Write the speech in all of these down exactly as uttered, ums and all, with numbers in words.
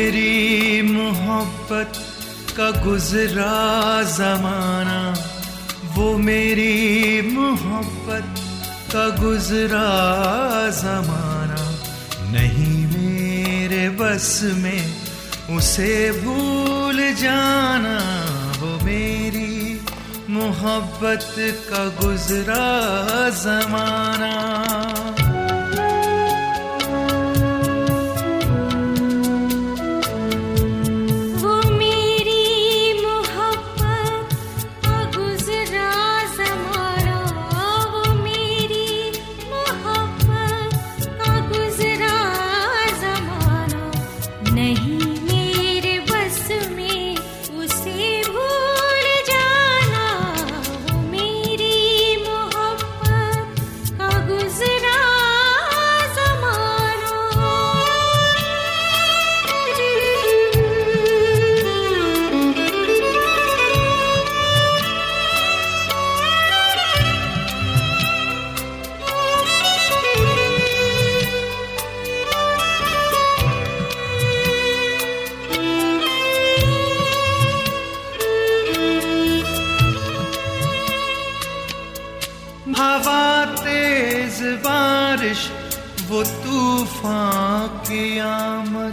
मेरी मोहब्बत का गुजरा जमाना, वो मेरी मोहब्बत का गुजरा जमाना, नहीं मेरे बस में उसे भूल जाना। वो मेरी मोहब्बत का गुजरा जमाना। हवा तेज बारिश वो तूफान की आमद,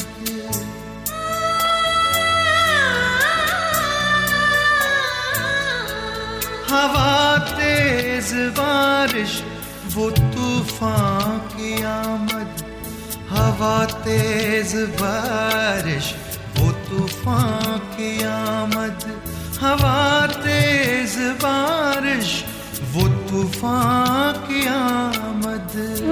हवा तेज बारिश वो तूफान की आमद, हवा तेज बारिश वो तूफान की आमद, हवा तेज बारिश वो तूफान की आमद।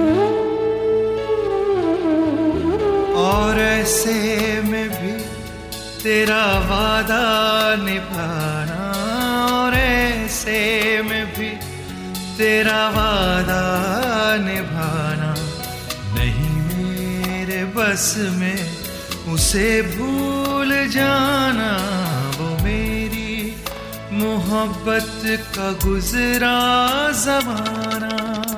और ऐसे में भी तेरा वादा निभाना, और ऐसे में भी तेरा वादा निभाना, नहीं मेरे बस में उसे भूल जाना। वो मेरी मोहब्बत का गुजरा ज़माना।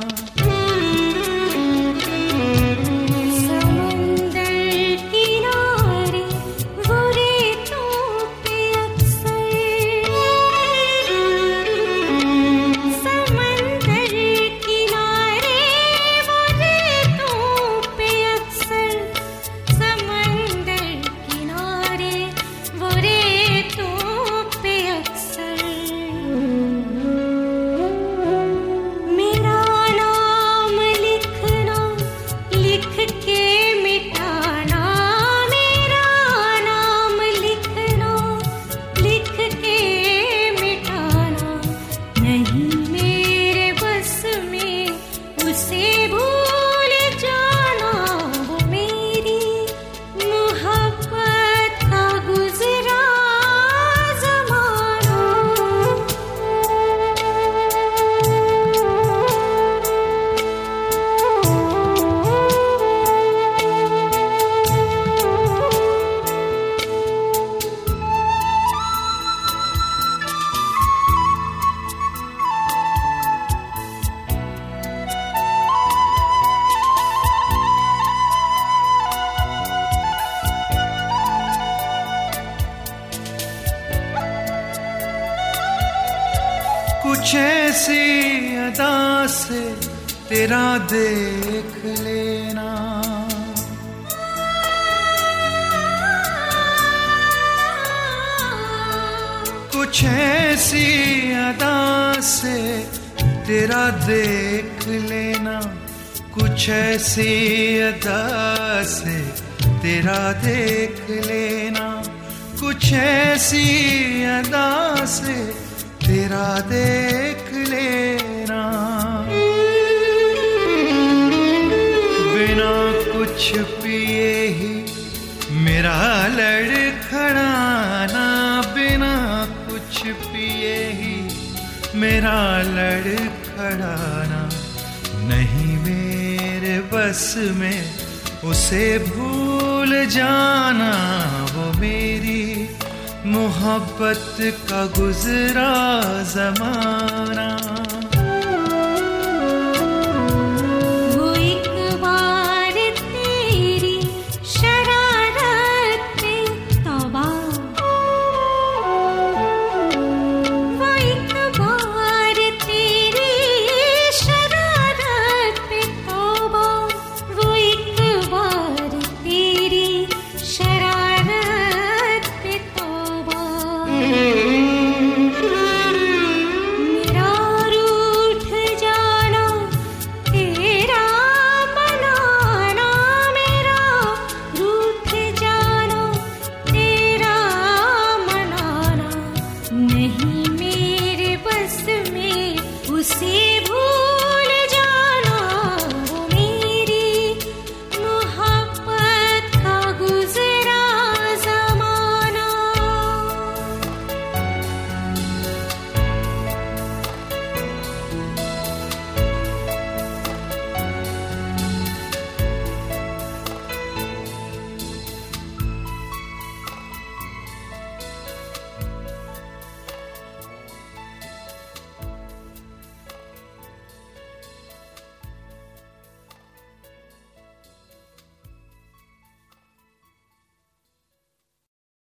कुछ ऐसी अदा से तेरा देख लेना, कुछ ऐसी अदा से तेरा देख लेना, कुछ ऐसी अदा से तेरा देख लेना, कुछ ऐसी अदा से तेरा देख लेना। बिना कुछ पिए ही मेरा लड़खड़ाना, बिना कुछ पिए ही मेरा लड़खड़ाना, नहीं मेरे बस में उसे भूल जाना। वो मेरी मोहब्बत का गुजरा ज़माना।